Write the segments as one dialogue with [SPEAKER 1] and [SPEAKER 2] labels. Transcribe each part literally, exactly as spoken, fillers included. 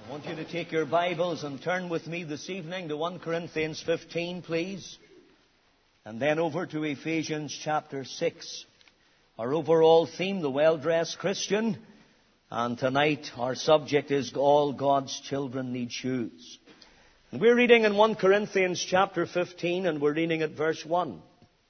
[SPEAKER 1] I want you to take your Bibles and turn with me this evening to First Corinthians fifteen, please. And then over to Ephesians chapter six. Our overall theme, the well-dressed Christian. And tonight our subject is all God's children need shoes. And we're reading in First Corinthians chapter fifteen, and we're reading at verse one.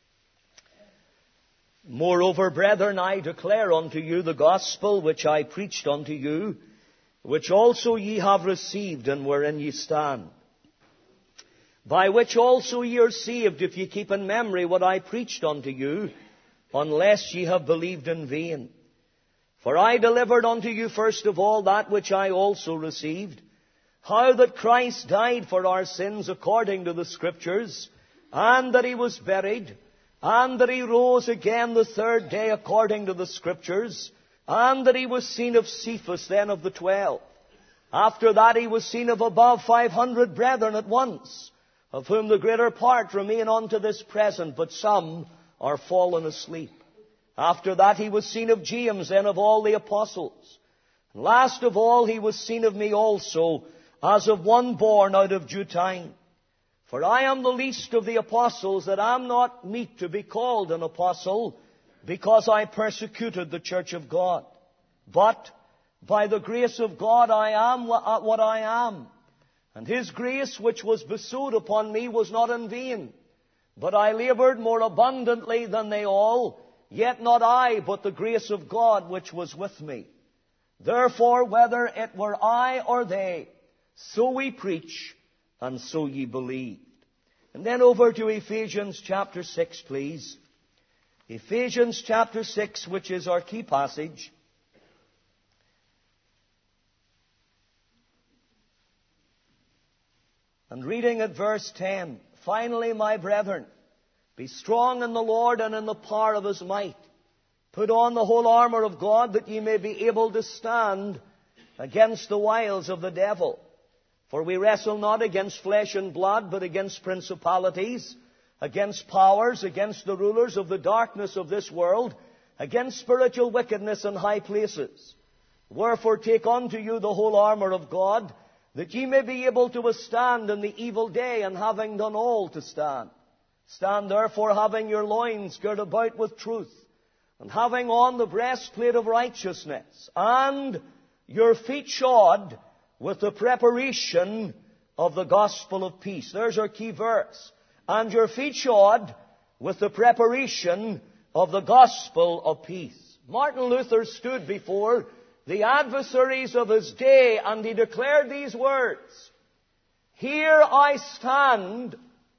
[SPEAKER 1] Moreover, brethren, I declare unto you the gospel which I preached unto you, which also ye have received, and wherein ye stand, by which also ye are saved, if ye keep in memory what I preached unto you, unless ye have believed in vain. For I delivered unto you first of all that which I also received, how that Christ died for our sins according to the Scriptures, and that he was buried, and that he rose again the third day according to the Scriptures, and that he was seen of Cephas, then of the twelve. After that he was seen of above five hundred brethren at once, of whom the greater part remain unto this present, but some are fallen asleep. After that he was seen of James, then of all the apostles. And last of all he was seen of me also, as of one born out of due time. For I am the least of the apostles, that am not meet to be called an apostle, because I persecuted the church of God. But by the grace of God I am what I am. And his grace which was bestowed upon me was not in vain. But I labored more abundantly than they all, yet not I, but the grace of God which was with me. Therefore, whether it were I or they, so we preach, and so ye believed. And then over to Ephesians chapter six, please. Ephesians chapter six, which is our key passage. And reading at verse ten. Finally, my brethren, be strong in the Lord and in the power of his might. Put on the whole armor of God, that ye may be able to stand against the wiles of the devil. For we wrestle not against flesh and blood, but against principalities, against powers, against the rulers of the darkness of this world, against spiritual wickedness in high places. Wherefore take unto you the whole armor of God, that ye may be able to withstand in the evil day, and having done all to stand. Stand therefore, having your loins girt about with truth, and having on the breastplate of righteousness, and your feet shod with the preparation of the gospel of peace. There's our key verse. And your feet shod with the preparation of the gospel of peace. Martin Luther stood before the adversaries of his day, and he declared these words: Here I stand,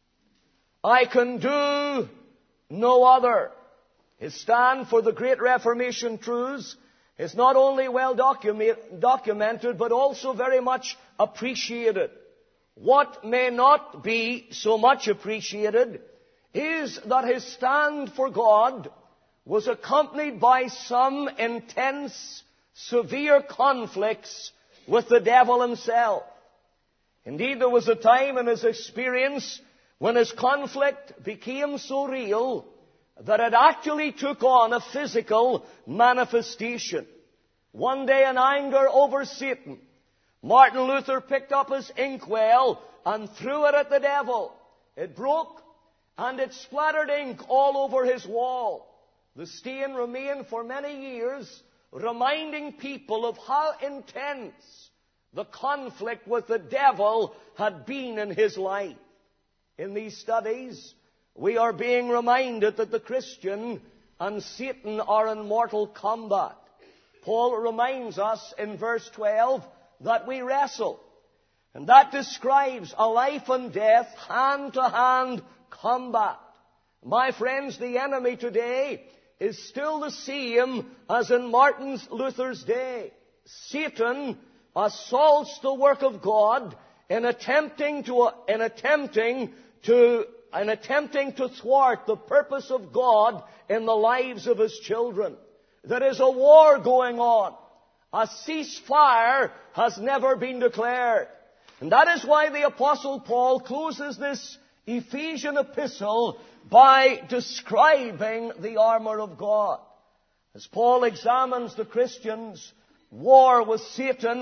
[SPEAKER 1] I can do no other. His stand for the great Reformation truths is not only well document, documented, but also very much appreciated. What may not be so much appreciated is that his stand for God was accompanied by some intense, severe conflicts with the devil himself. Indeed, there was a time in his experience when his conflict became so real that it actually took on a physical manifestation. One day, in anger over Satan, Martin Luther picked up his inkwell and threw it at the devil. It broke, and it splattered ink all over his wall. The stain remained for many years, reminding people of how intense the conflict with the devil had been in his life. In these studies, we are being reminded that the Christian and Satan are in mortal combat. Paul reminds us in verse twelve that we wrestle. And that describes a life and death, hand-to-hand combat. My friends, the enemy today is still the same as in Martin Luther's day. Satan assaults the work of God in attempting to, in attempting to, in attempting to thwart the purpose of God in the lives of his children. There is a war going on. A ceasefire has never been declared. And that is why the Apostle Paul closes this Ephesian epistle by describing the armor of God. As Paul examines the Christian's war with Satan,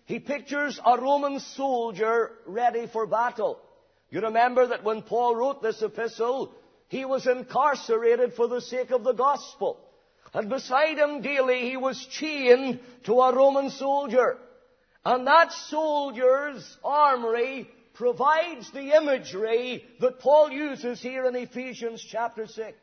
[SPEAKER 1] he pictures a Roman soldier ready for battle. You remember that when Paul wrote this epistle, he was incarcerated for the sake of the gospel. And beside him daily he was chained to a Roman soldier. And that soldier's armory provides the imagery that Paul uses here in Ephesians chapter six.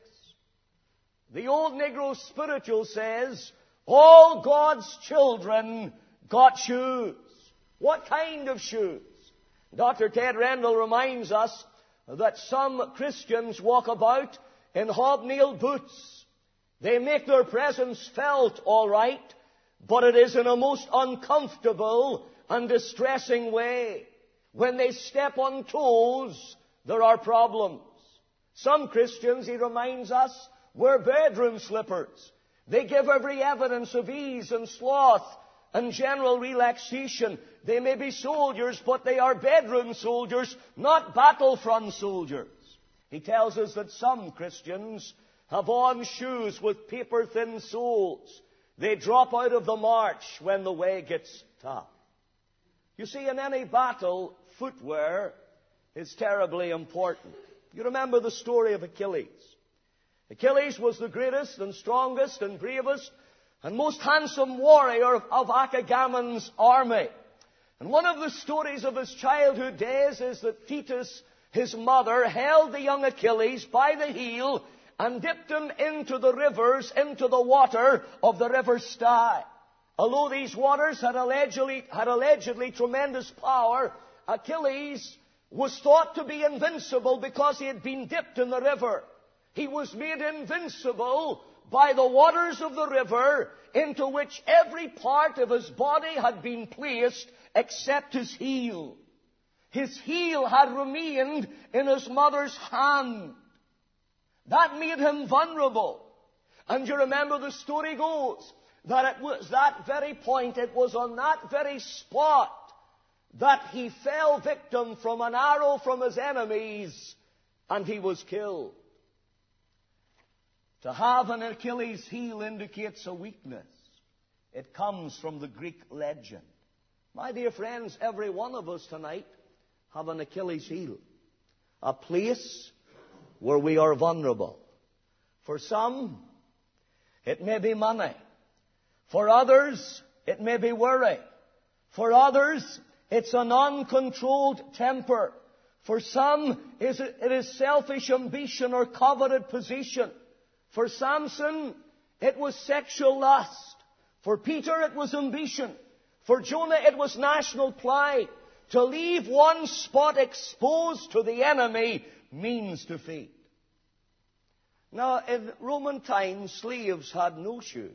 [SPEAKER 1] The old Negro spiritual says, all God's children got shoes. What kind of shoes? Doctor Ted Rendell reminds us that some Christians walk about in hobnail boots. They make their presence felt all right, but it is in a most uncomfortable and distressing way. When they step on toes, there are problems. Some Christians, he reminds us, wear bedroom slippers. They give every evidence of ease and sloth and general relaxation. They may be soldiers, but they are bedroom soldiers, not battlefront soldiers. He tells us that some Christians have on shoes with paper-thin soles. They drop out of the march when the way gets tough. You see, in any battle, footwear is terribly important. You remember the story of Achilles. Achilles was the greatest and strongest and bravest and most handsome warrior of, of Agamemnon's army. And one of the stories of his childhood days is that Thetis, his mother, held the young Achilles by the heel and dipped him into the rivers, into the water of the river Styx. Although these waters had allegedly, had allegedly tremendous power, Achilles was thought to be invincible because he had been dipped in the river. He was made invincible by the waters of the river into which every part of his body had been placed except his heel. His heel had remained in his mother's hand. That made him vulnerable. And you remember the story goes that it was that very point, it was on that very spot that he fell victim from an arrow from his enemies and he was killed. To have an Achilles heel indicates a weakness. It comes from the Greek legend. My dear friends, every one of us tonight have an Achilles heel. A place where we are vulnerable. For some, it may be money. For others, it may be worry. For others, it's an uncontrolled temper. For some, it is selfish ambition or coveted position. For Samson, it was sexual lust. For Peter, it was ambition. For Jonah, it was national pride. To leave one spot exposed to the enemy means defeat. Now, in Roman times, slaves had no shoes.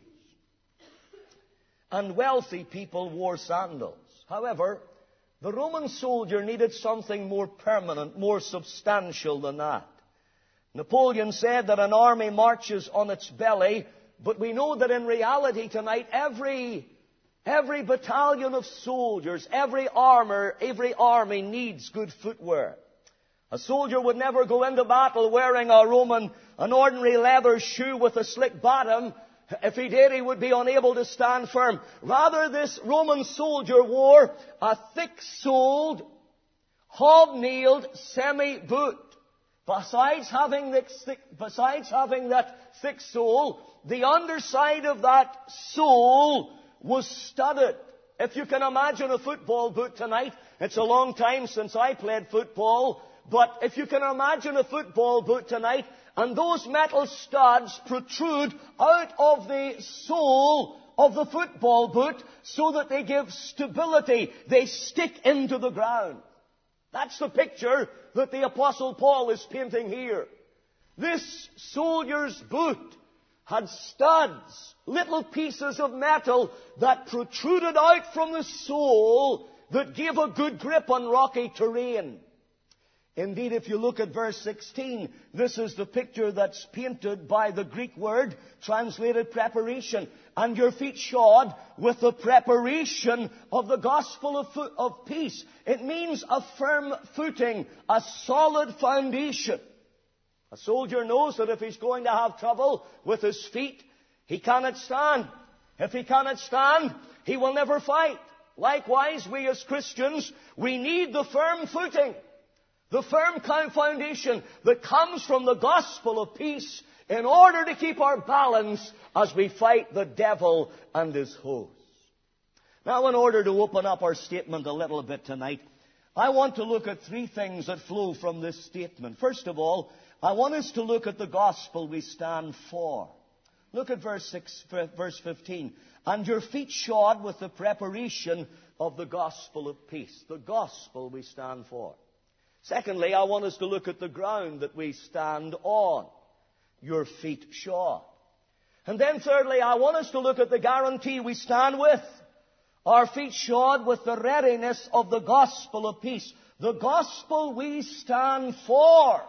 [SPEAKER 1] And wealthy people wore sandals. However, the Roman soldier needed something more permanent, more substantial than that. Napoleon said that an army marches on its belly, but we know that in reality tonight, every, every battalion of soldiers, every armor, every army needs good footwear. A soldier would never go into battle wearing a Roman, an ordinary leather shoe with a slick bottom. If he did, he would be unable to stand firm. Rather, this Roman soldier wore a thick-soled, hobnailed semi-boot. Besides having, the, besides having that thick sole, the underside of that sole was studded. If you can imagine a football boot tonight, it's a long time since I played football, but if you can imagine a football boot tonight, and those metal studs protrude out of the sole of the football boot so that they give stability. They stick into the ground. That's the picture that the Apostle Paul is painting here. This soldier's boot had studs, little pieces of metal that protruded out from the sole that gave a good grip on rocky terrain. Indeed, if you look at verse sixteen, this is the picture that's painted by the Greek word translated preparation. And your feet shod with the preparation of the gospel of, fo- of peace. It means a firm footing, a solid foundation. A soldier knows that if he's going to have trouble with his feet, he cannot stand. If he cannot stand, he will never fight. Likewise, we as Christians, we need the firm footing, the firm foundation that comes from the gospel of peace in order to keep our balance as we fight the devil and his hosts. Now, in order to open up our statement a little bit tonight, I want to look at three things that flow from this statement. First of all, I want us to look at the gospel we stand for. Look at verse six, verse fifteen. And your feet shod with the preparation of the gospel of peace. The gospel we stand for. Secondly, I want us to look at the ground that we stand on. Your feet shod. And then thirdly, I want us to look at the guarantee we stand with. Our feet shod with the readiness of the gospel of peace. The gospel we stand for.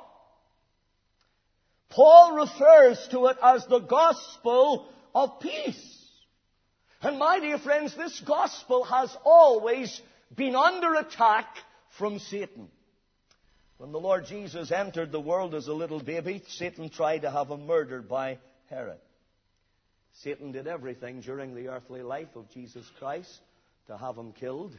[SPEAKER 1] Paul refers to it as the gospel of peace. And my dear friends, this gospel has always been under attack from Satan. When the Lord Jesus entered the world as a little baby, Satan tried to have him murdered by Herod. Satan did everything during the earthly life of Jesus Christ to have him killed.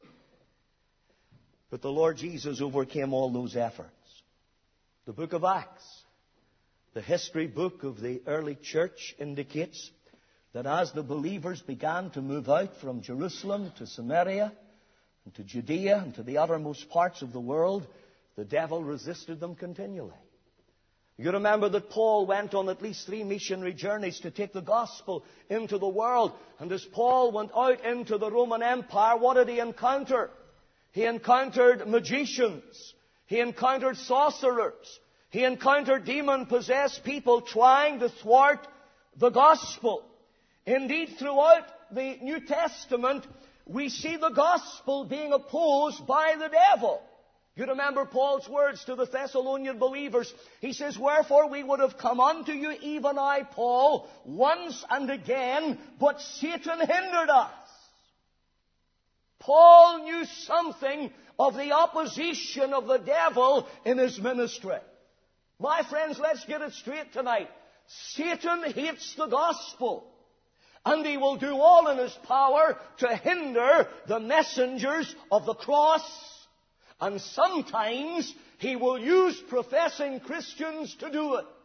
[SPEAKER 1] But the Lord Jesus overcame all those efforts. The book of Acts, the history book of the early church, indicates that as the believers began to move out from Jerusalem to Samaria and to Judea and to the uttermost parts of the world, the devil resisted them continually. You remember that Paul went on at least three missionary journeys to take the gospel into the world. And as Paul went out into the Roman Empire, what did he encounter? He encountered magicians. He encountered sorcerers. He encountered demon-possessed people trying to thwart the gospel. Indeed, throughout the New Testament, we see the gospel being opposed by the devil. You remember Paul's words to the Thessalonian believers. He says, wherefore we would have come unto you, even I, Paul, once and again, but Satan hindered us. Paul knew something of the opposition of the devil in his ministry. My friends, let's get it straight tonight. Satan hates the gospel. And he will do all in his power to hinder the messengers of the cross. And sometimes he will use professing Christians to do it.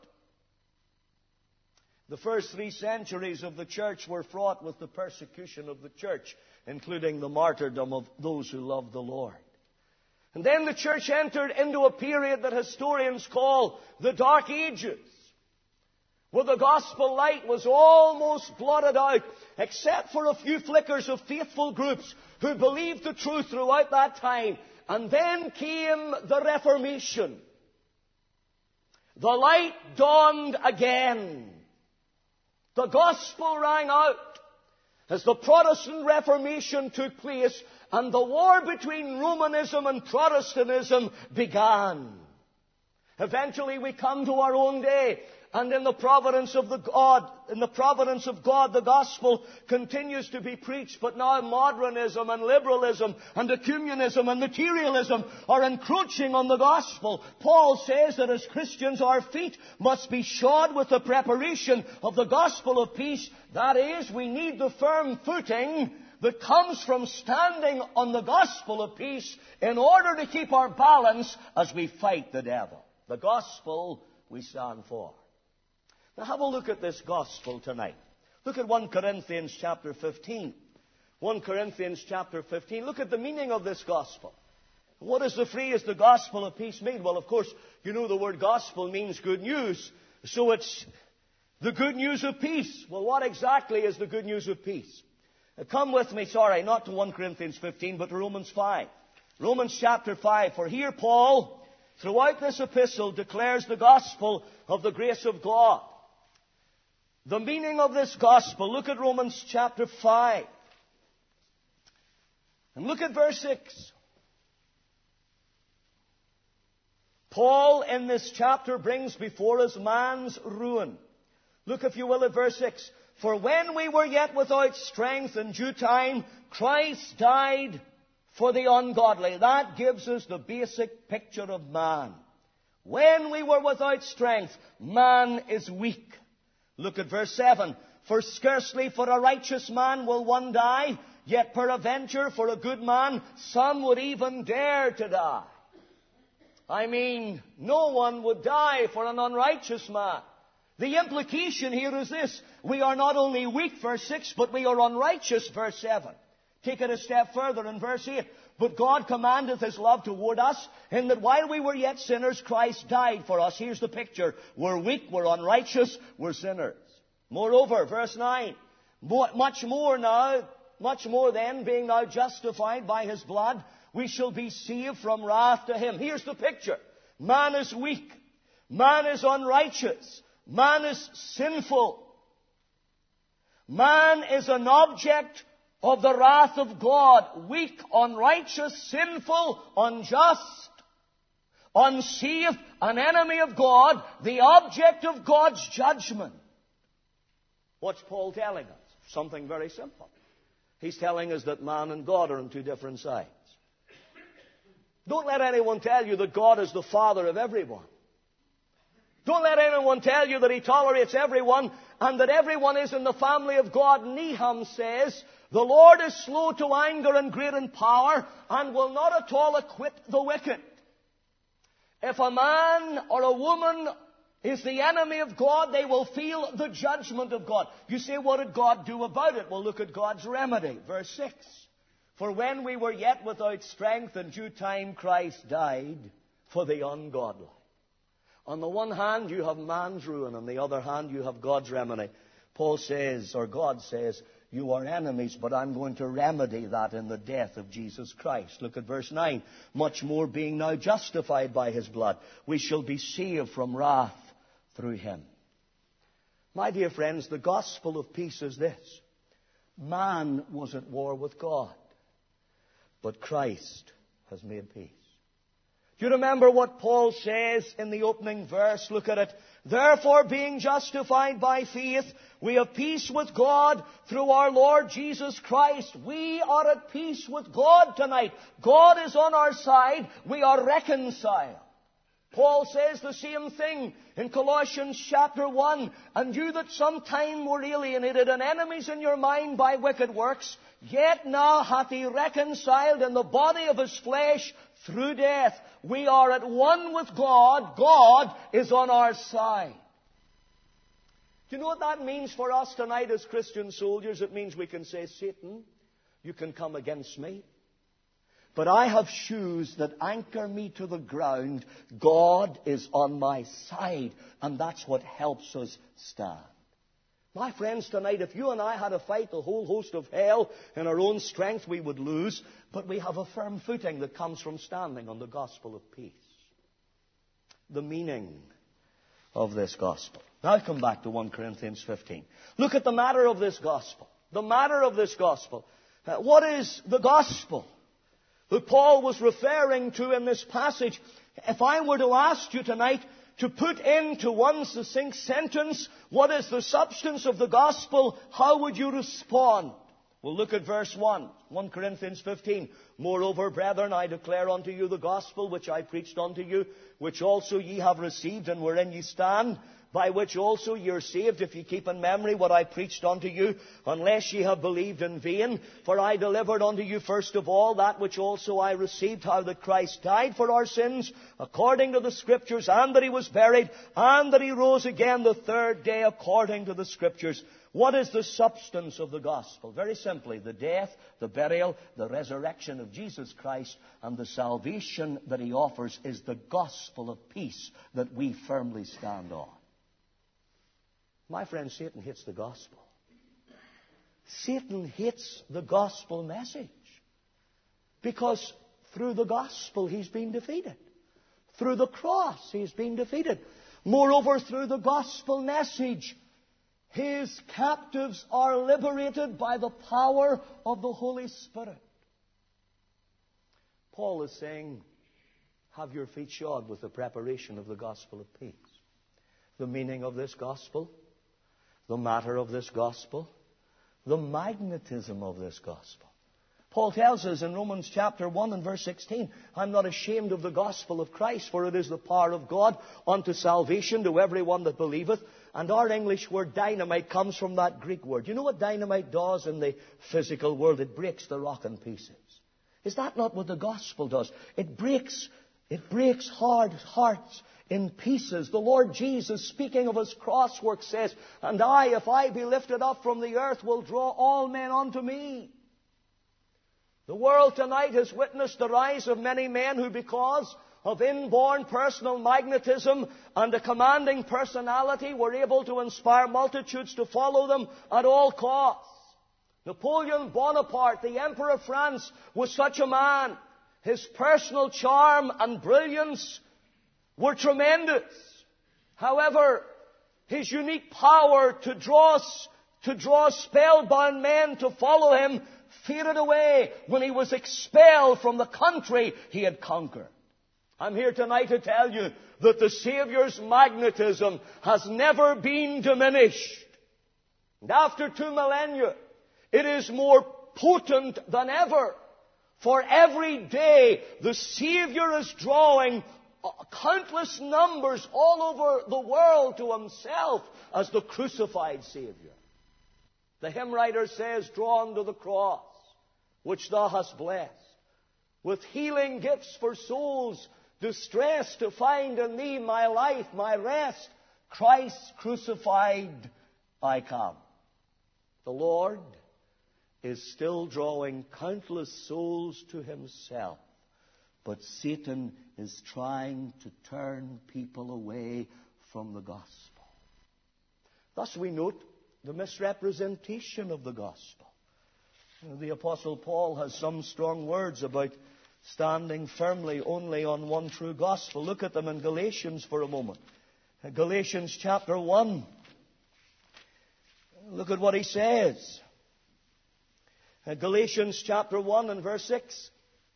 [SPEAKER 1] The first three centuries of the church were fraught with the persecution of the church, including the martyrdom of those who loved the Lord. And then the church entered into a period that historians call the Dark Ages, where the gospel light was almost blotted out, except for a few flickers of faithful groups who believed the truth throughout that time. And then came the Reformation. The light dawned again. The gospel rang out as the Protestant Reformation took place and the war between Romanism and Protestantism began. Eventually we come to our own day. And in the providence of the God, in the providence of God, the gospel continues to be preached. But now modernism and liberalism and ecumenism and materialism are encroaching on the gospel. Paul says that as Christians, our feet must be shod with the preparation of the gospel of peace. That is, we need the firm footing that comes from standing on the gospel of peace in order to keep our balance as we fight the devil. The gospel we stand for. Now have a look at this gospel tonight. Look at First Corinthians chapter fifteen. First Corinthians chapter fifteen. Look at the meaning of this gospel. What does the phrase, the gospel of peace, mean? Well, of course, you know the word gospel means good news. So it's the good news of peace. Well, what exactly is the good news of peace? Uh, come with me, sorry, not to First Corinthians fifteen, but to Romans five. Romans chapter five. For here Paul, throughout this epistle, declares the gospel of the grace of God. The meaning of this gospel. Look at Romans chapter five. And look at verse six. Paul in this chapter brings before us man's ruin. Look, if you will, at verse six. For when we were yet without strength, in due time, Christ died for the ungodly. That gives us the basic picture of man. When we were without strength, man is weak. Look at verse seven. For scarcely for a righteous man will one die, Yet peradventure for a good man, some would even dare to die. I mean, no one would die for an unrighteous man. The implication here is this: we are not only weak, verse six, but we are unrighteous, verse seven. Take it a step further in verse eight. But God commandeth His love toward us, in that while we were yet sinners, Christ died for us. Here's the picture. We're weak, we're unrighteous, we're sinners. Moreover, verse nine, much more now, much more then, being now justified by His blood, we shall be saved from wrath to Him. Here's the picture. Man is weak. Man is unrighteous. Man is sinful. Man is an object of the wrath of God. Weak, unrighteous, sinful, unjust, unsaved, an enemy of God, the object of God's judgment. What's Paul telling us? Something very simple. He's telling us that man and God are on two different sides. Don't let anyone tell you that God is the Father of everyone. Don't let anyone tell you that He tolerates everyone and that everyone is in the family of God. Nehum says, the Lord is slow to anger and great in power, and will not at all acquit the wicked. If a man or a woman is the enemy of God, they will feel the judgment of God. You say, what did God do about it? Well, look at God's remedy. Verse six. For when we were yet without strength, in due time Christ died for the ungodly. On the one hand, you have man's ruin. On the other hand, you have God's remedy. Paul says, or God says, you are enemies, but I'm going to remedy that in the death of Jesus Christ. Look at verse nine. Much more being now justified by His blood, we shall be saved from wrath through Him. My dear friends, the gospel of peace is this. Man was at war with God, but Christ has made peace. Do you remember what Paul says in the opening verse? Look at it. Therefore, being justified by faith, we have peace with God through our Lord Jesus Christ. We are at peace with God tonight. God is on our side. We are reconciled. Paul says the same thing in Colossians chapter one. And you that sometime were alienated and enemies in your mind by wicked works, yet now hath He reconciled in the body of His flesh through death. We are at one with God. God is on our side. Do you know what that means for us tonight as Christian soldiers? It means we can say, Satan, you can come against me, but I have shoes that anchor me to the ground. God is on my side, and that's what helps us stand. My friends, tonight, if you and I had to fight the whole host of hell in our own strength, we would lose. But we have a firm footing that comes from standing on the gospel of peace. The meaning of this gospel. Now I come back to First Corinthians fifteen. Look at the matter of this gospel. The matter of this gospel. Uh, what is the gospel that Paul was referring to in this passage? If I were to ask you tonight to put into one succinct sentence, what is the substance of the gospel, how would you respond? Well, look at verse one, First Corinthians fifteen. Moreover, brethren, I declare unto you the gospel which I preached unto you, which also ye have received, and wherein ye stand, by which also ye are saved, if ye keep in memory what I preached unto you, unless ye have believed in vain. For I delivered unto you first of all that which also I received, how that Christ died for our sins, according to the Scriptures, and that He was buried, and that He rose again the third day, according to the Scriptures. What is the substance of the gospel? Very simply, the death, the burial, the resurrection of Jesus Christ, and the salvation that He offers is the gospel of peace that we firmly stand on. My friend, Satan hates the gospel. Satan hates the gospel message. Because through the gospel he's been defeated. Through the cross he's been defeated. Moreover, through the gospel message, his captives are liberated by the power of the Holy Spirit. Paul is saying, have your feet shod with the preparation of the gospel of peace. The meaning of this gospel, the matter of this gospel, the magnetism of this gospel. Paul tells us in Romans chapter one and verse sixteen, I'm not ashamed of the gospel of Christ, for it is the power of God unto salvation to everyone that believeth. And our English word dynamite comes from that Greek word. You know what dynamite does in the physical world? It breaks the rock in pieces. Is that not what the gospel does? It breaks, it breaks hard hearts in pieces. The Lord Jesus, speaking of His cross work, says, and I, if I be lifted up from the earth, will draw all men unto me. The world tonight has witnessed the rise of many men who, because of inborn personal magnetism and a commanding personality, were able to inspire multitudes to follow them at all costs. Napoleon Bonaparte, the Emperor of France, was such a man. His personal charm and brilliance were tremendous. However, his unique power to draw, to draw spellbound men to follow him faded away when he was expelled from the country he had conquered. I'm here tonight to tell you that the Savior's magnetism has never been diminished. And after two millennia, it is more potent than ever. For every day, the Savior is drawing countless numbers all over the world to Himself as the crucified Savior. The hymn writer says, drawn to the cross, which Thou hast blessed, with healing gifts for souls distressed, to find in Thee my life, my rest. Christ crucified, I come. The Lord is still drawing countless souls to Himself, but Satan is trying to turn people away from the gospel. Thus we note the misrepresentation of the gospel. The Apostle Paul has some strong words about standing firmly only on one true gospel. Look at them in Galatians for a moment. Galatians chapter one. Look at what he says. Galatians chapter one and verse six.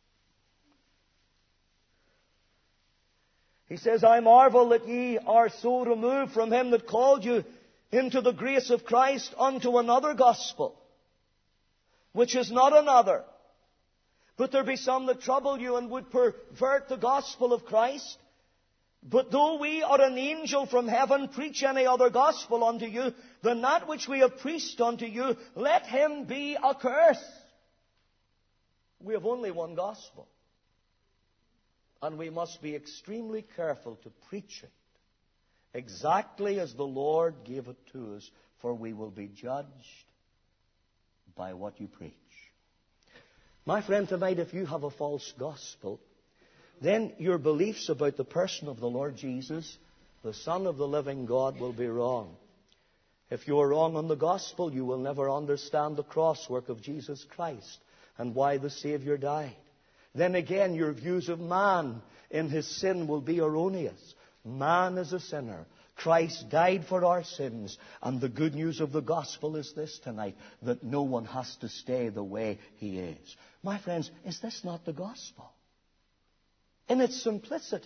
[SPEAKER 1] He says, I marvel that ye are so removed from Him that called you into the grace of Christ unto another gospel, which is not another. But there be some that trouble you and would pervert the gospel of Christ. But though we or an angel from heaven preach any other gospel unto you than that which we have preached unto you, let him be accursed. We have only one gospel. And we must be extremely careful to preach it exactly as the Lord gave it to us, for we will be judged by what you preach. My friend, tonight, if you have a false gospel, then your beliefs about the person of the Lord Jesus, the Son of the living God, will be wrong. If you are wrong on the gospel, you will never understand the cross work of Jesus Christ and why the Savior died. Then again, your views of man in his sin will be erroneous. Man is a sinner. Christ died for our sins. And the good news of the gospel is this tonight, that no one has to stay the way he is. My friends, is this not the gospel? In its simplicity.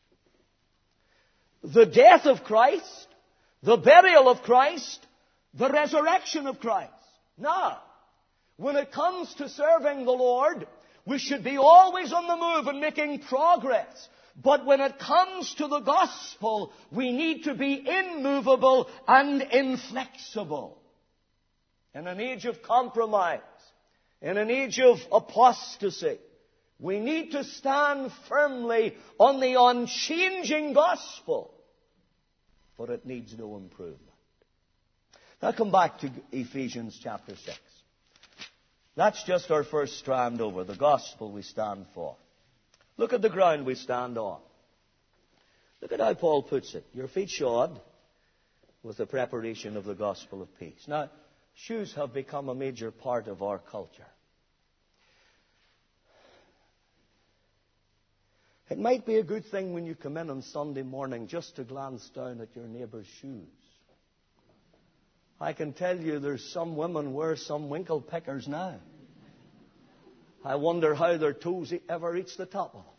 [SPEAKER 1] The death of Christ, the burial of Christ, the resurrection of Christ. Now, when it comes to serving the Lord, we should be always on the move and making progress. But when it comes to the gospel, we need to be immovable and inflexible. In an age of compromise, in an age of apostasy, we need to stand firmly on the unchanging gospel, for it needs no improvement. Now come back to Ephesians chapter six. That's just our first strand over, the gospel we stand for. Look at the ground we stand on. Look at how Paul puts it. Your feet shod with the preparation of the gospel of peace. Now, shoes have become a major part of our culture. It might be a good thing when you come in on Sunday morning just to glance down at your neighbour's shoes. I can tell you there's some women wear some winkle pickers now. I wonder how their toes ever reach the top of them.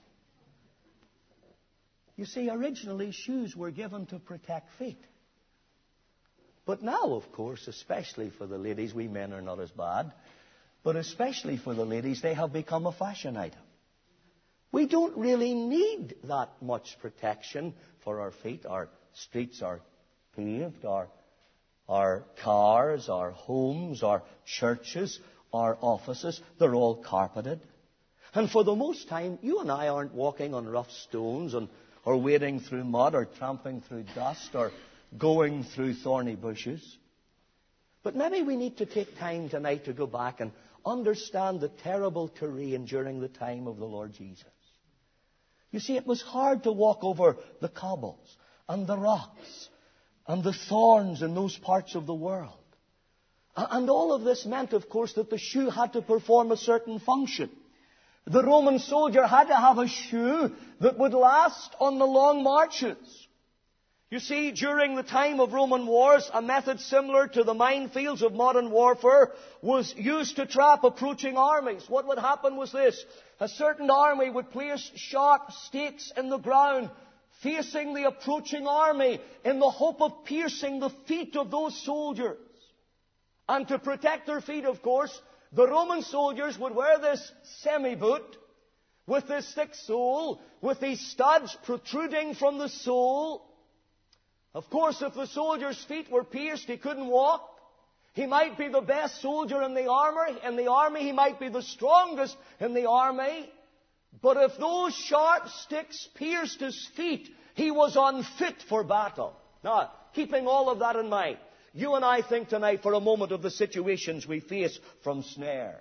[SPEAKER 1] You see, originally shoes were given to protect feet. But now, of course, especially for the ladies, we men are not as bad. but especially for the ladies, they have become a fashion item. We don't really need that much protection for our feet. Our streets are paved, our, our cars, our homes, our churches, our offices, they're all carpeted. And for the most time, you and I aren't walking on rough stones and, or wading through mud or tramping through dust or going through thorny bushes. But maybe we need to take time tonight to go back and understand the terrible terrain during the time of the Lord Jesus. You see, it was hard to walk over the cobbles and the rocks and the thorns in those parts of the world. And all of this meant, of course, that the shoe had to perform a certain function. The Roman soldier had to have a shoe that would last on the long marches. You see, during the time of Roman wars, a method similar to the minefields of modern warfare was used to trap approaching armies. What would happen was this. A certain army would place sharp stakes in the ground facing the approaching army in the hope of piercing the feet of those soldiers. And to protect their feet, of course, the Roman soldiers would wear this semi-boot with this thick sole, with these studs protruding from the sole. Of course, if the soldier's feet were pierced, he couldn't walk. He might be the best soldier in the army, in the army. He might be the strongest in the army. But if those sharp sticks pierced his feet, he was unfit for battle. Now, keeping all of that in mind, you and I think tonight for a moment of the situations we face from snares.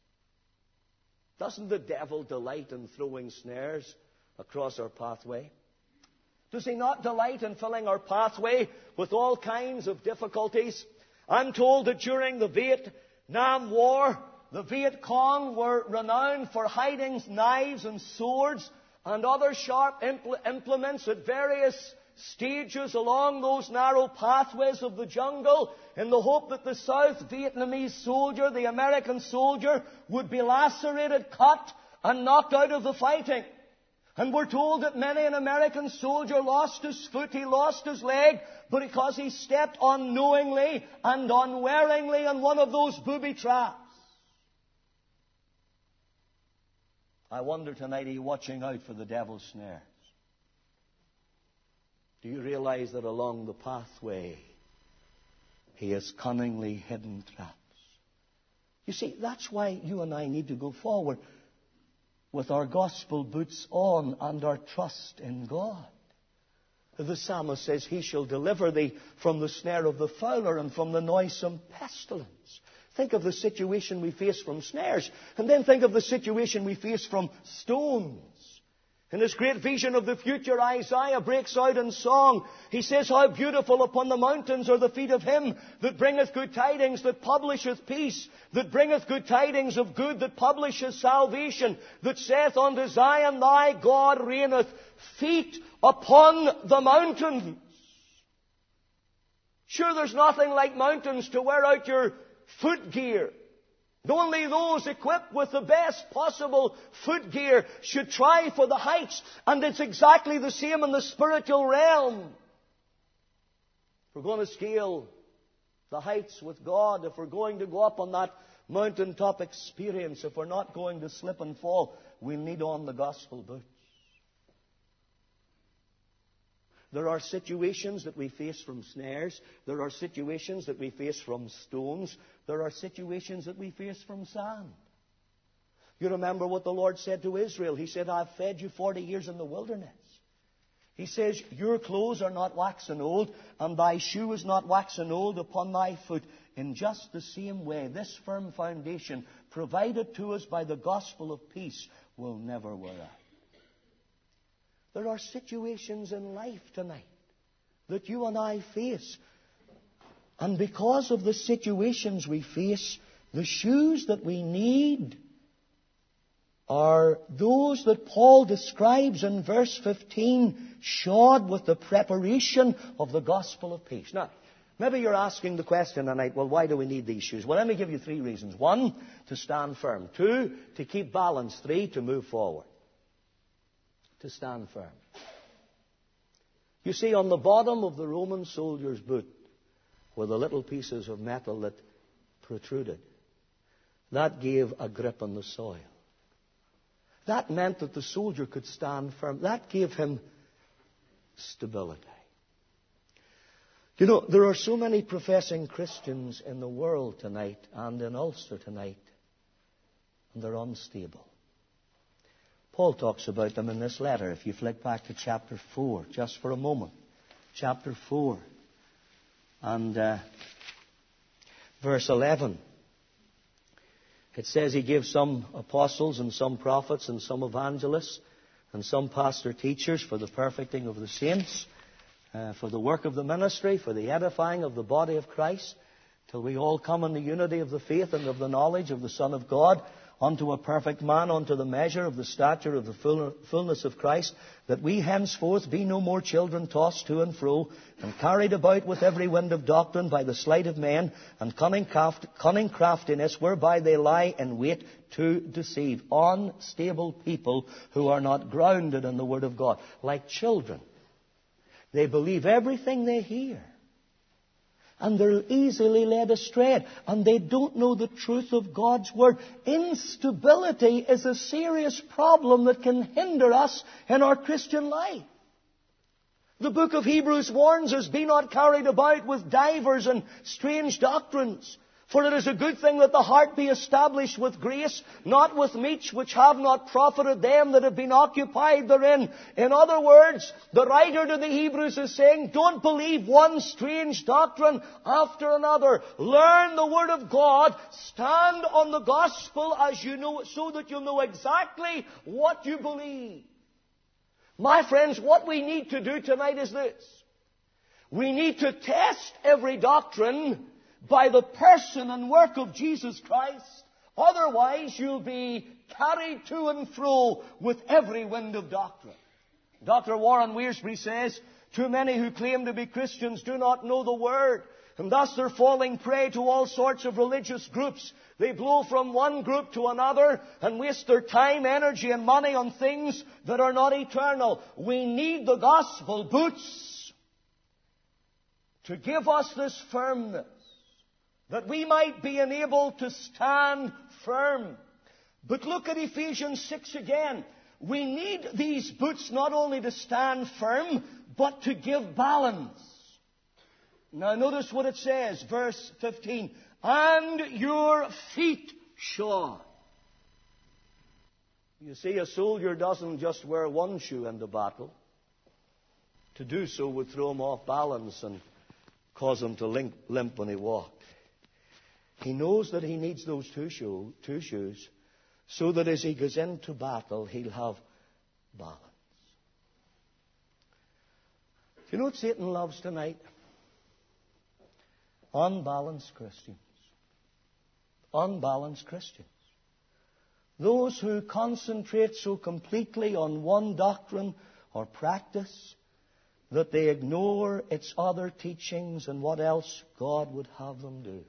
[SPEAKER 1] Doesn't the devil delight in throwing snares across our pathway? Does he not delight in filling our pathway with all kinds of difficulties? I'm told that during the Vietnam War, the Viet Cong were renowned for hiding knives and swords and other sharp impl- implements at various stages along those narrow pathways of the jungle in the hope that the South Vietnamese soldier, the American soldier, would be lacerated, cut, and knocked out of the fighting. And we're told that many an American soldier lost his foot, he lost his leg, but because he stepped unknowingly and unwaringly in one of those booby traps. I wonder tonight, are you watching out for the devil's snares? Do you realize that along the pathway, he has cunningly hidden traps? You see, that's why you and I need to go forward with our gospel boots on and our trust in God. The psalmist says, He shall deliver thee from the snare of the fowler and from the noisome pestilence. Think of the situation we face from snares, and then think of the situation we face from stones. In his great vision of the future, Isaiah breaks out in song. He says, How beautiful upon the mountains are the feet of him that bringeth good tidings, that publisheth peace, that bringeth good tidings of good, that publisheth salvation, that saith unto Zion, Thy God reigneth, feet upon the mountains. Sure, there's nothing like mountains to wear out your foot gear. Only those equipped with the best possible footgear should try for the heights. And it's exactly the same in the spiritual realm. If we're going to scale the heights with God, if we're going to go up on that mountaintop experience, if we're not going to slip and fall, we'll need on the gospel boots. There are situations that we face from snares. There are situations that we face from stones. There are situations that we face from sand. You remember what the Lord said to Israel. He said, I've fed you forty years in the wilderness. He says, your clothes are not waxen old, and thy shoe is not waxen old upon thy foot. In just the same way, this firm foundation, provided to us by the gospel of peace, will never wear out. There are situations in life tonight that you and I face. And because of the situations we face, the shoes that we need are those that Paul describes in verse fifteen, shod with the preparation of the gospel of peace. Now, maybe you're asking the question tonight, well, why do we need these shoes? Well, let me give you three reasons. One, to stand firm. Two, to keep balance. Three, to move forward. To stand firm. You see, on the bottom of the Roman soldier's boot were the little pieces of metal that protruded. That gave a grip on the soil. That meant that the soldier could stand firm. That gave him stability. You know, there are so many professing Christians in the world tonight and in Ulster tonight, and they're unstable. Paul talks about them in this letter. If you flick back to chapter four, just for a moment. Chapter four and uh, verse eleven. It says he gave some apostles and some prophets and some evangelists and some pastor teachers for the perfecting of the saints, uh, for the work of the ministry, for the edifying of the body of Christ, till we all come in the unity of the faith and of the knowledge of the Son of God, unto a perfect man, unto the measure of the stature of the full, fullness of Christ, that we henceforth be no more children tossed to and fro, and carried about with every wind of doctrine by the sleight of men, and cunning, craft, cunning craftiness, whereby they lie in wait to deceive. Unstable people who are not grounded in the Word of God. Like children, they believe everything they hear. And they're easily led astray. And they don't know the truth of God's Word. Instability is a serious problem that can hinder us in our Christian life. The book of Hebrews warns us, be not carried about with divers and strange doctrines. For it is a good thing that the heart be established with grace, not with meats which have not profited them that have been occupied therein. In other words, the writer to the Hebrews is saying, don't believe one strange doctrine after another. Learn the Word of God. Stand on the gospel as you know it, so that you'll know exactly what you believe. My friends, what we need to do tonight is this. We need to test every doctrine by the person and work of Jesus Christ. Otherwise, you'll be carried to and fro with every wind of doctrine. Doctor Warren Wiersbe says, too many who claim to be Christians do not know the Word, and thus they're falling prey to all sorts of religious groups. They blow from one group to another and waste their time, energy, and money on things that are not eternal. We need the gospel boots to give us this firmness, that we might be enabled to stand firm. But look at Ephesians six again. We need these boots not only to stand firm, but to give balance. Now notice what it says, verse fifteen. And your feet shod. You see, a soldier doesn't just wear one shoe into battle. To do so would throw him off balance and cause him to limp, limp when he walked. He knows that he needs those two, shoe, two shoes so that as he goes into battle, he'll have balance. Do you know what Satan loves tonight? Unbalanced Christians. Unbalanced Christians. Those who concentrate so completely on one doctrine or practice that they ignore its other teachings and what else God would have them do.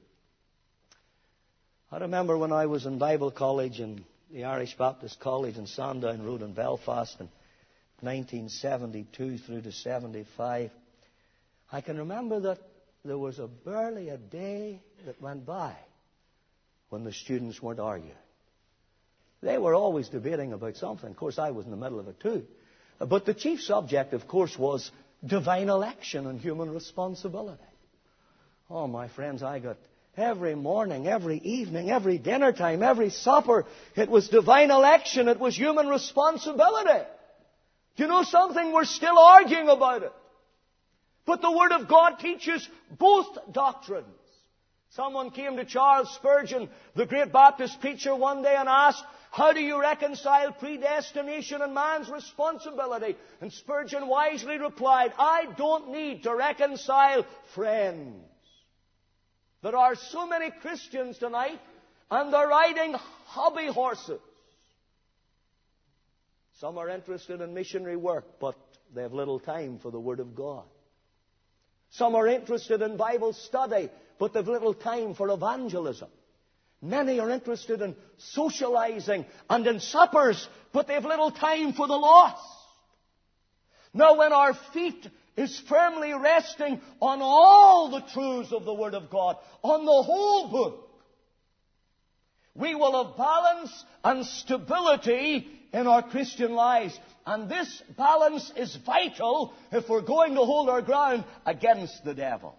[SPEAKER 1] I remember when I was in Bible college in the Irish Baptist College in Sandown Road in Belfast in nineteen seventy-two through to seventy-five. I can remember that there was a barely a day that went by when the students weren't arguing. They were always debating about something. Of course, I was in the middle of it too. But the chief subject, of course, was divine election and human responsibility. Oh, my friends, I got every morning, every evening, every dinner time, every supper, it was divine election. It was human responsibility. Do you know something? We're still arguing about it. But the Word of God teaches both doctrines. Someone came to Charles Spurgeon, the great Baptist preacher, one day and asked, how do you reconcile predestination and man's responsibility? And Spurgeon wisely replied, I don't need to reconcile friends. There are so many Christians tonight, and they're riding hobby horses. Some are interested in missionary work, but they have little time for the Word of God. Some are interested in Bible study, but they have little time for evangelism. Many are interested in socializing and in suppers, but they have little time for the lost. Now, when our feet is firmly resting on all the truths of the Word of God, on the whole book, we will have balance and stability in our Christian lives. And this balance is vital if we're going to hold our ground against the devil.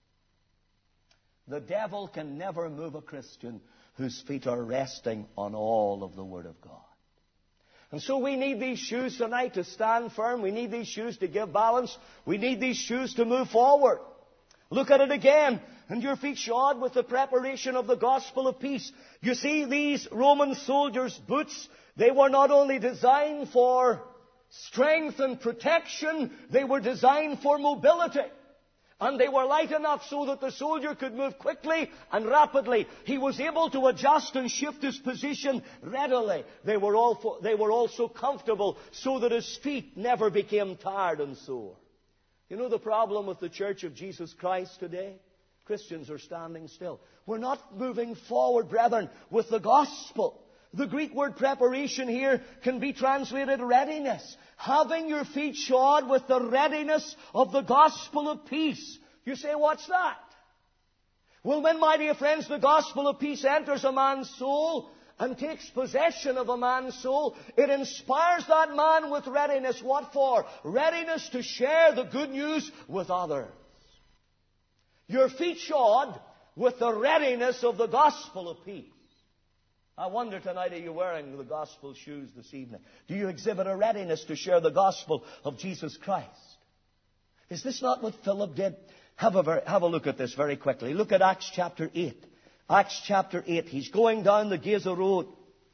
[SPEAKER 1] The devil can never move a Christian whose feet are resting on all of the Word of God. And so we need these shoes tonight to stand firm. We need these shoes to give balance. We need these shoes to move forward. Look at it again. And your feet shod with the preparation of the gospel of peace. You see, these Roman soldiers' boots, they were not only designed for strength and protection, they were designed for mobility. And they were light enough so that the soldier could move quickly and rapidly. He was able to adjust and shift his position readily. They were, all, they were also comfortable so that his feet never became tired and sore. You know the problem with the Church of Jesus Christ today? Christians are standing still. We're not moving forward, brethren, with the gospel. The Greek word preparation here can be translated readiness. Having your feet shod with the readiness of the gospel of peace. You say, what's that? Well, when, my dear friends, the gospel of peace enters a man's soul and takes possession of a man's soul, it inspires that man with readiness. What for? Readiness to share the good news with others. Your feet shod with the readiness of the gospel of peace. I wonder tonight, are you wearing the gospel shoes this evening? Do you exhibit a readiness to share the gospel of Jesus Christ? Is this not what Philip did? Have a, very, have a look at this very quickly. Look at Acts chapter eight. Acts chapter eight. He's going down the Gaza Road.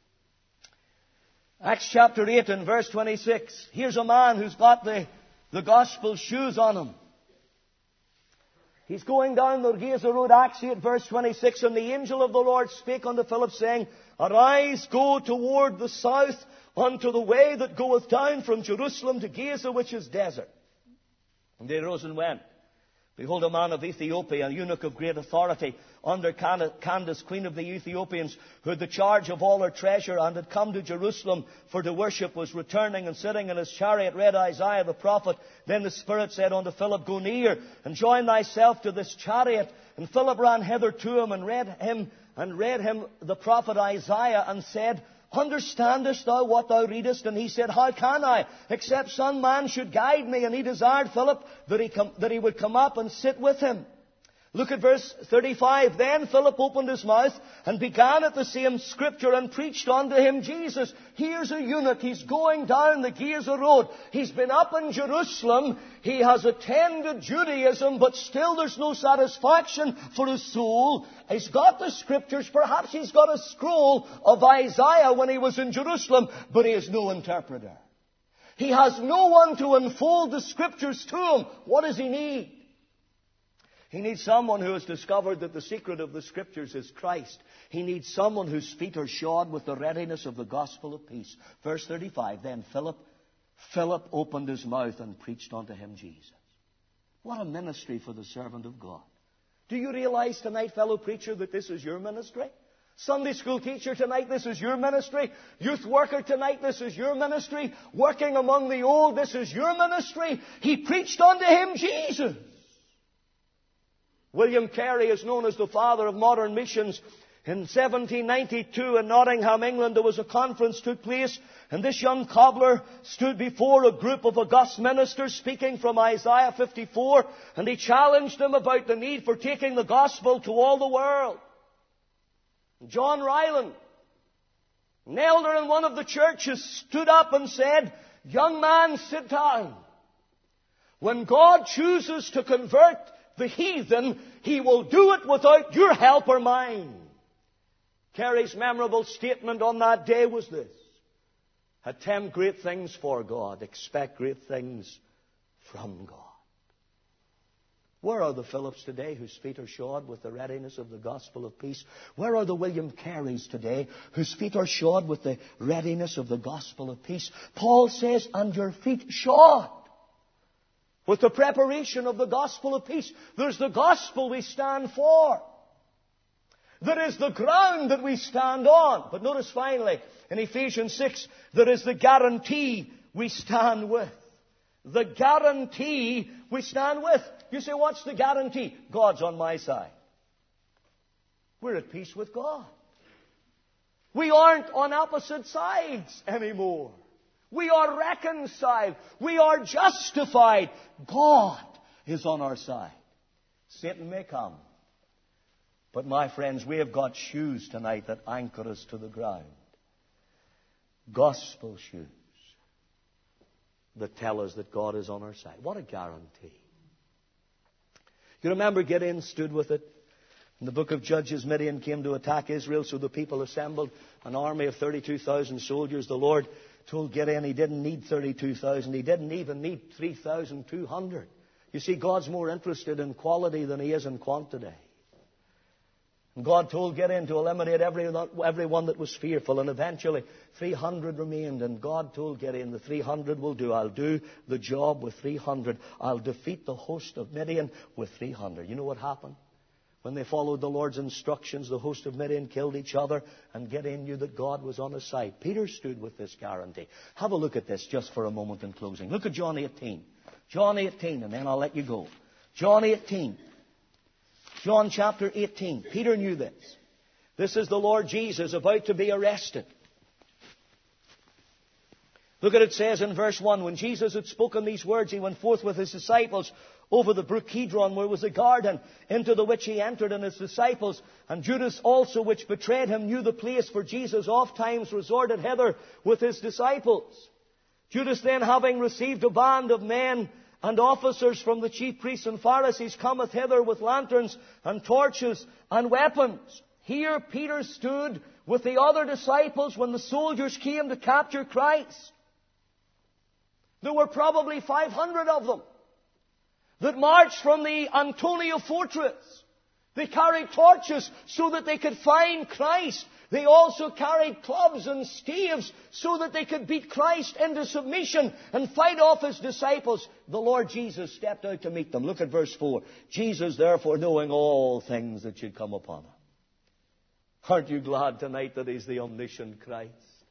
[SPEAKER 1] Acts chapter eight and verse twenty-six. Here's a man who's got the, the gospel shoes on him. He's going down the Gaza Road, Acts eight, verse twenty-six. And the angel of the Lord spake unto Philip, saying, Arise, go toward the south, unto the way that goeth down from Jerusalem to Gaza, which is desert. And they rose and went. Behold, a man of Ethiopia, a eunuch of great authority, under Candace, queen of the Ethiopians, who had the charge of all her treasure, and had come to Jerusalem for to worship, was returning, and sitting in his chariot read Isaiah the prophet. Then the Spirit said unto Philip, Go near, and join thyself to this chariot. And Philip ran hither to him, and read him, and read him the prophet Isaiah, and said, Understandest thou what thou readest? And he said, How can I, except some man should guide me? And he desired Philip that he, come, that he would come up and sit with him. Look at verse thirty-five. Then Philip opened his mouth and began at the same scripture and preached unto him Jesus. Here's a eunuch. He's going down the Gaza Road. He's been up in Jerusalem. He has attended Judaism, but still there's no satisfaction for his soul. He's got the scriptures. Perhaps he's got a scroll of Isaiah when he was in Jerusalem, but he has no interpreter. He has no one to unfold the scriptures to him. What does he need? He needs someone who has discovered that the secret of the Scriptures is Christ. He needs someone whose feet are shod with the readiness of the gospel of peace. Verse thirty-five, Then Philip, Philip opened his mouth and preached unto him Jesus. What a ministry for the servant of God. Do you realize tonight, fellow preacher, that this is your ministry? Sunday school teacher tonight, this is your ministry. Youth worker tonight, this is your ministry. Working among the old, this is your ministry. He preached unto him Jesus. William Carey is known as the father of modern missions. In seventeen ninety-two in Nottingham, England, there was a conference took place, and this young cobbler stood before a group of august ministers speaking from Isaiah fifty-four, and he challenged them about the need for taking the gospel to all the world. John Ryland, an elder in one of the churches, stood up and said, Young man, sit down. When God chooses to convert the heathen, He will do it without your help or mine. Carey's memorable statement on that day was this: Attempt great things for God, expect great things from God. Where are the Philips today whose feet are shod with the readiness of the gospel of peace? Where are the William Careys today whose feet are shod with the readiness of the gospel of peace? Paul says, and your feet shod with the preparation of the gospel of peace. There's the gospel we stand for. There is the ground that we stand on. But notice finally, in Ephesians six, there is the guarantee we stand with. The guarantee we stand with. You say, what's the guarantee? God's on my side. We're at peace with God. We aren't on opposite sides anymore. We are reconciled. We are justified. God is on our side. Satan may come. But my friends, we have got shoes tonight that anchor us to the ground. Gospel shoes that tell us that God is on our side. What a guarantee. You remember Gideon stood with it? In the book of Judges, Midian came to attack Israel, so the people assembled an army of thirty-two thousand soldiers. The Lord told Gideon he didn't need thirty-two thousand. He didn't even need three thousand two hundred. You see, God's more interested in quality than He is in quantity. And God told Gideon to eliminate every, everyone that was fearful. And eventually, three hundred remained. And God told Gideon, the three hundred will do. I'll do the job with three hundred. I'll defeat the host of Midian with three hundred. You know what happened? When they followed the Lord's instructions, the host of Midian killed each other, and Gideon knew that God was on his side. Peter stood with this guarantee. Have a look at this just for a moment in closing. Look at John eighteen. John eighteen, and then I'll let you go. John eighteen. John chapter eighteen. Peter knew this. This is the Lord Jesus about to be arrested. Look at it says in verse one, when Jesus had spoken these words, He went forth with His disciples over the brook Kidron, where was a garden, into the which He entered and His disciples. And Judas also, which betrayed Him, knew the place, for Jesus oft times resorted hither with His disciples. Judas then, having received a band of men and officers from the chief priests and Pharisees, cometh hither with lanterns and torches and weapons. Here Peter stood with the other disciples when the soldiers came to capture Christ. There were probably five hundred of them that marched from the Antonia fortress. They carried torches so that they could find Christ. They also carried clubs and staves so that they could beat Christ into submission and fight off His disciples. The Lord Jesus stepped out to meet them. Look at verse four. Jesus, therefore, knowing all things that should come upon Him. Aren't you glad tonight that He's the omniscient Christ?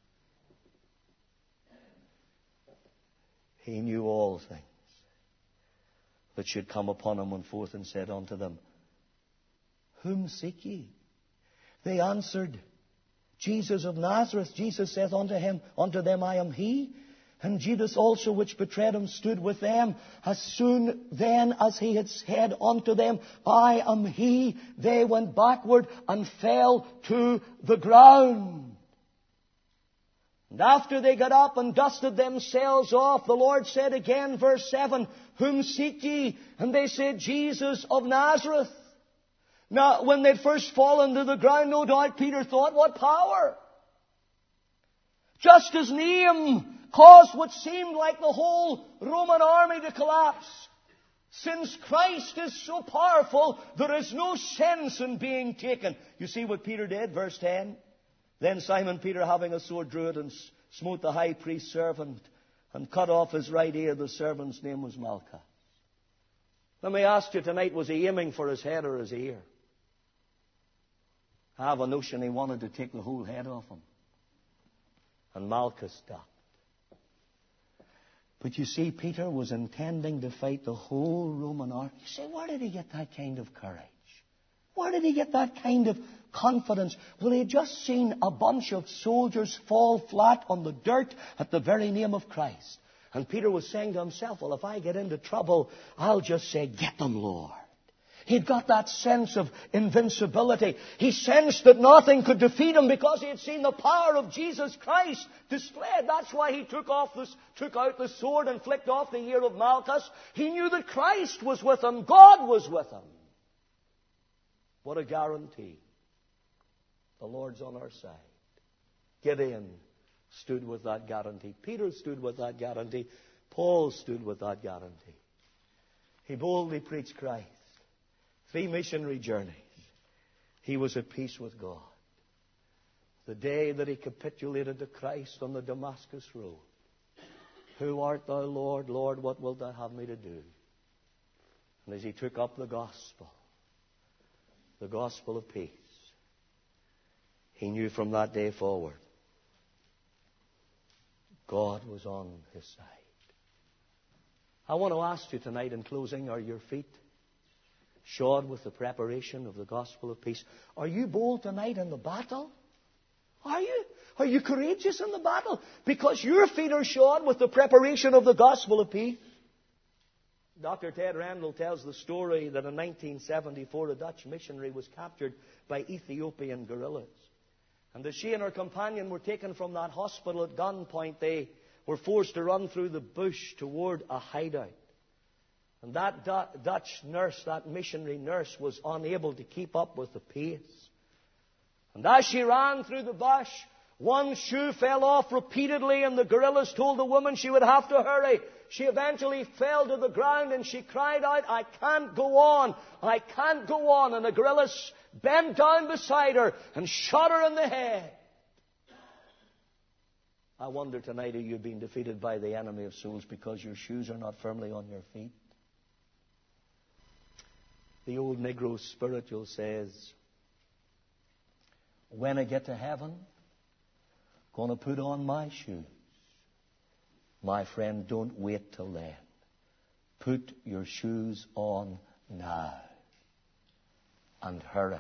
[SPEAKER 1] He knew all things that should come upon Him, went forth and said unto them, Whom seek ye? They answered, Jesus of Nazareth. Jesus saith unto him, unto them, I am He. And Judas also, which betrayed Him, stood with them. As soon then as He had said unto them, I am He, they went backward and fell to the ground. And after they got up and dusted themselves off, the Lord said again, verse seven, Whom seek ye? And they said, Jesus of Nazareth. Now, when they'd first fallen to the ground, no doubt Peter thought, what power! Just His name caused what seemed like the whole Roman army to collapse. Since Christ is so powerful, there is no sense in being taken. You see what Peter did? Verse ten. Then Simon Peter, having a sword, drew it and smote the high priest's servant and cut off his right ear. The servant's name was Malchus. Let me ask you tonight, was he aiming for his head or his ear? I have a notion he wanted to take the whole head off him. And Malchus stopped. But you see, Peter was intending to fight the whole Roman army. You say, where did he get that kind of courage? Where did he get that kind of confidence? Well, he had just seen a bunch of soldiers fall flat on the dirt at the very name of Christ. And Peter was saying to himself, well, if I get into trouble, I'll just say, get them, Lord. He'd got that sense of invincibility. He sensed that nothing could defeat him because he had seen the power of Jesus Christ displayed. That's why he took off this, took out the sword and flicked off the ear of Malchus. He knew that Christ was with him. God was with him. What a guarantee. The Lord's on our side. Gideon stood with that guarantee. Peter stood with that guarantee. Paul stood with that guarantee. He boldly preached Christ. Three missionary journeys. He was at peace with God. The day that he capitulated to Christ on the Damascus road. Who art thou, Lord? Lord, what wilt thou have me to do? And as he took up the gospel, the gospel of peace, he knew from that day forward, God was on his side. I want to ask you tonight in closing, are your feet shod with the preparation of the gospel of peace? Are you bold tonight in the battle? Are you? Are you courageous in the battle? Because your feet are shod with the preparation of the gospel of peace. Doctor Ted Randall tells the story that in nineteen seventy-four a Dutch missionary was captured by Ethiopian guerrillas. And as she and her companion were taken from that hospital at gunpoint, they were forced to run through the bush toward a hideout. And that Du- Dutch nurse, that missionary nurse, was unable to keep up with the pace. And as she ran through the bush, one shoe fell off repeatedly, and the guerrillas told the woman she would have to hurry. She eventually fell to the ground and she cried out, I can't go on, I can't go on. And the guerrillas bent down beside her and shot her in the head. I wonder tonight, are you being defeated by the enemy of souls because your shoes are not firmly on your feet? The old Negro spiritual says, when I get to heaven, going to put on my shoes. My friend, don't wait till then. Put your shoes on now. And hurry.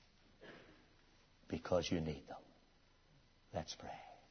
[SPEAKER 1] Because you need them. Let's pray.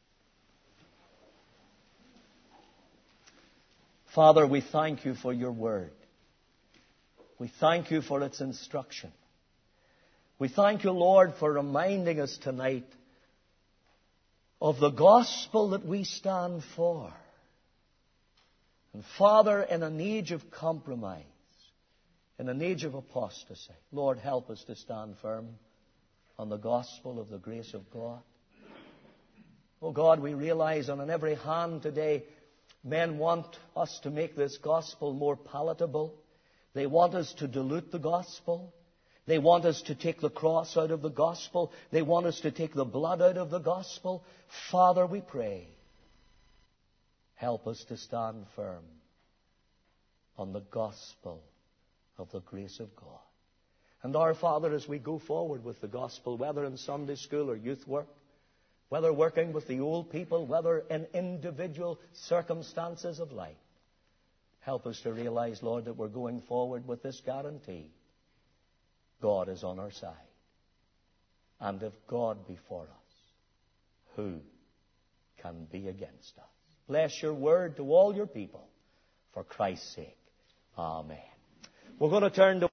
[SPEAKER 1] Father, we thank you for your word. We thank you for its instruction. We thank you, Lord, for reminding us tonight of the gospel that we stand for. And Father, in an age of compromise, in an age of apostasy, Lord, help us to stand firm on the gospel of the grace of God. Oh God, we realize on every hand today, men want us to make this gospel more palatable. They want us to dilute the gospel. They want us to take the cross out of the gospel. They want us to take the blood out of the gospel. Father, we pray, help us to stand firm on the gospel of the grace of God. And our Father, as we go forward with the gospel, whether in Sunday school or youth work, whether working with the old people, whether in individual circumstances of life, help us to realize, Lord, that we're going forward with this guarantee. God is on our side. And if God be for us, who can be against us? Bless your word to all your people. For Christ's sake. Amen. We're going to turn to